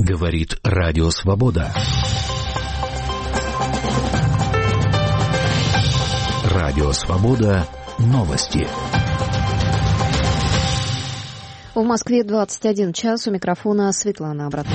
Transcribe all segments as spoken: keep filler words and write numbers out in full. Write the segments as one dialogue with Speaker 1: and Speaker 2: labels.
Speaker 1: Говорит Радио Свобода. Радио Свобода. Новости.
Speaker 2: В Москве двадцать один час. У микрофона Светлана Абратова.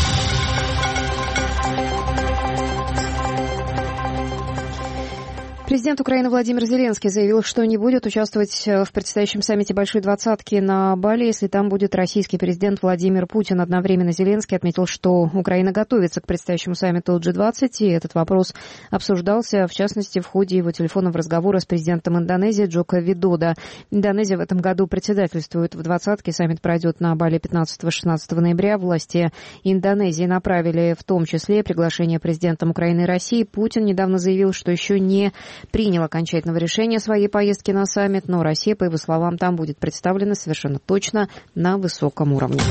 Speaker 2: Президент Украины Владимир Зеленский заявил, что не будет участвовать в предстоящем саммите Большой Двадцатки на Бали, если там будет российский президент Владимир Путин. Одновременно Зеленский отметил, что Украина готовится к предстоящему саммиту джи двадцать, и этот вопрос обсуждался, в частности, в ходе его телефонного разговора с президентом Индонезии Джоко Видодо. Индонезия в этом году председательствует в двадцатке. Саммит пройдет на Бали пятнадцатого-шестнадцатого ноября. Власти Индонезии направили в том числе приглашение президентам Украины и России. Путин недавно заявил, что еще не принял окончательного решения своей поездки на саммит, но Россия, по его словам, там будет представлена совершенно точно на высоком уровне.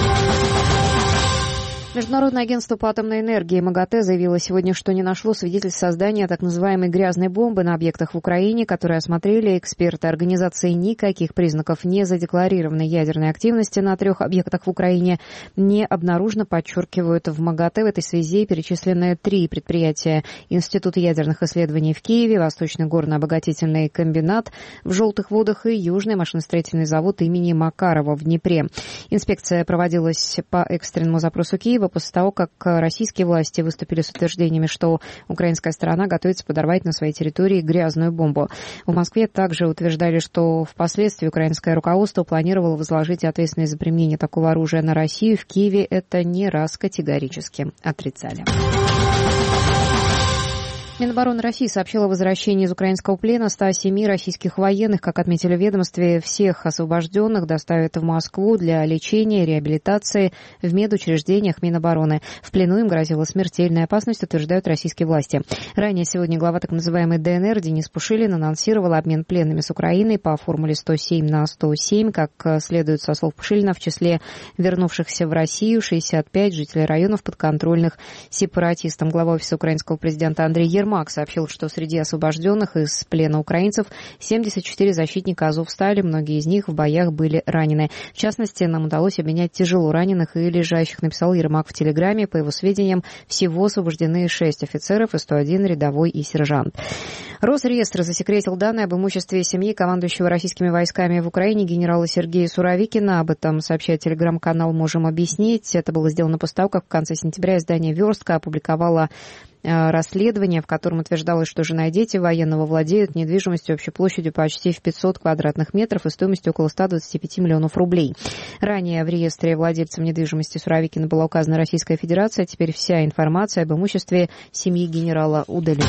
Speaker 2: Международное агентство по атомной энергии МАГАТЭ заявило сегодня, что не нашло свидетельств создания так называемой грязной бомбы на объектах в Украине, которые осмотрели эксперты организации. Никаких признаков незадекларированной ядерной активности на трех объектах в Украине не обнаружено, подчеркивают в МАГАТЭ. В этой связи перечислены три предприятия: Институт ядерных исследований в Киеве, Восточный горно-обогатительный комбинат в Желтых водах и Южный машиностроительный завод имени Макарова в Днепре. Инспекция проводилась по экстренному запросу Киева после того, как российские власти выступили с утверждениями, что украинская сторона готовится подорвать на своей территории грязную бомбу. В Москве также утверждали, что впоследствии украинское руководство планировало возложить ответственность за применение такого оружия на Россию. В Киеве это не раз категорически отрицали. Минобороны России сообщила о возвращении из украинского плена ста семи российских военных. Как отметили в ведомстве, всех освобожденных доставят в Москву для лечения и реабилитации в медучреждениях Минобороны. В плену им грозила смертельная опасность, утверждают российские власти. Ранее сегодня глава так называемой ДНР Денис Пушилин анонсировал обмен пленными с Украиной по формуле сто семь на сто семь. Как следует со слов Пушилина, в числе вернувшихся в Россию шестьдесят пять жителей районов, подконтрольных сепаратистам. Глава офиса украинского президента Андрей Ермак сообщил, что среди освобожденных из плена украинцев семьдесят четыре защитника Азовстали, многие из них в боях были ранены. В частности, нам удалось обменять тяжело раненых и лежащих, написал Ермак в Телеграме. По его сведениям, всего освобождены шесть офицеров и сто один рядовой и сержант. Росреестр засекретил данные об имуществе семьи командующего российскими войсками в Украине генерала Сергея Суровикина. Об этом сообщает телеграм-канал «Можем объяснить». Это было сделано после того, как в конце сентября издание «Верстка» опубликовало расследование, в котором утверждалось, что жена и дети военного владеют недвижимостью общей площадью почти в пятьсот квадратных метров и стоимостью около ста двадцати пяти миллионов рублей. Ранее в реестре владельцев недвижимости Суровикина была указана Российская Федерация, а теперь вся информация об имуществе семьи генерала удалена.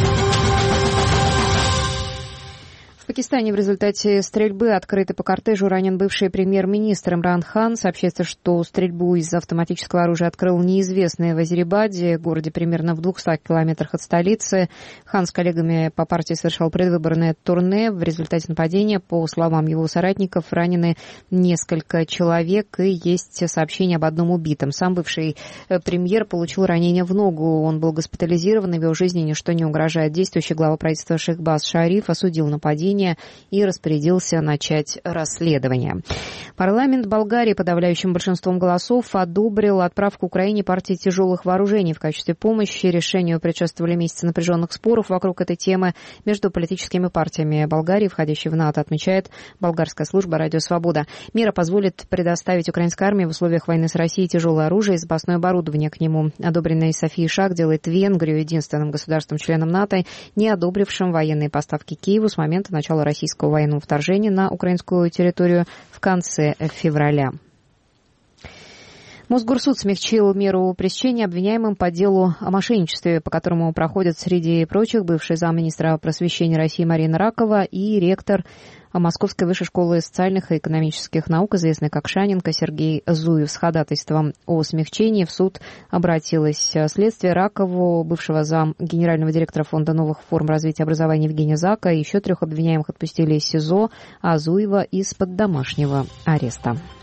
Speaker 2: В Пакистане в результате стрельбы, открытой по кортежу, ранен бывший премьер-министр Имран Хан. Сообщается, что стрельбу из автоматического оружия открыл неизвестный в Азербайджане, городе примерно в двухстах километрах от столицы. Хан с коллегами по партии совершал предвыборное турне. В результате нападения, по словам его соратников, ранены несколько человек и есть сообщение об одном убитом. Сам бывший премьер получил ранение в ногу. Он был госпитализирован, и в его жизни ничто не угрожает. Действующий глава правительства Шехбаз Шариф осудил нападение и распорядился начать расследование. Парламент Болгарии подавляющим большинством голосов одобрил отправку Украине партии тяжелых вооружений в качестве помощи. Решению предшествовали месяцы напряженных споров вокруг этой темы между политическими партиями Болгарии, входящей в НАТО, отмечает болгарская служба «Радио Свобода». Мера позволит предоставить украинской армии в условиях войны с Россией тяжелое оружие и запасное оборудование к нему. Одобренный Софией шаг делает Венгрию единственным государством-членом НАТО, не одобрившим военные поставки Киеву с момента начала российского военного вторжения на украинскую территорию в конце февраля. Мосгорсуд смягчил меру пресечения обвиняемым по делу о мошенничестве, по которому проходят среди прочих бывший замминистра просвещения России Марина Ракова и ректор Московской высшей школы социальных и экономических наук, известный как Шаненко, Сергей Зуев. С ходатайством о смягчении в суд обратилось следствие. Ракову, бывшего зам генерального директора Фонда новых форм развития образования Евгения Зака, и еще трех обвиняемых отпустили из СИЗО, а Зуева из-под домашнего ареста.